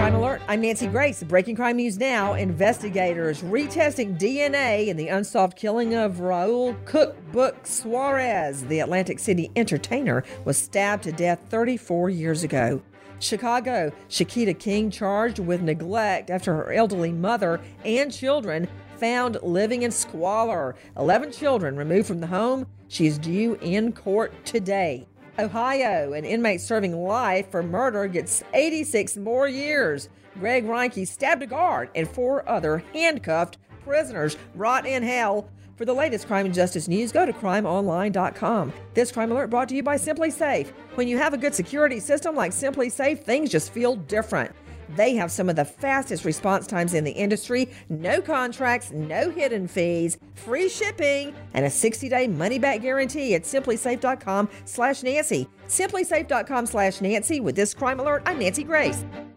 Crime Alert, I'm Nancy Grace. Breaking crime news now. Investigators retesting DNA in the unsolved killing of Raul Cookbook Suarez. The Atlantic City entertainer was stabbed to death 34 years ago. Chicago, Shakita King charged with neglect after her elderly mother and children found living in squalor. 11 children removed from the home. She's due in court today. Ohio, an inmate serving life for murder gets 86 more years. Greg Reinke stabbed a guard and 4 other handcuffed prisoners rot in hell. For the latest crime and justice news, go to crimeonline.com. This Crime Alert brought to you by Simply Safe. When you have a good security system like Simply Safe, things just feel different. They have some of the fastest response times in the industry, no contracts, no hidden fees, free shipping, and a 60-day money-back guarantee at simplysafe.com/Nancy. Simplysafe.com/Nancy. With this Crime Alert, I'm Nancy Grace.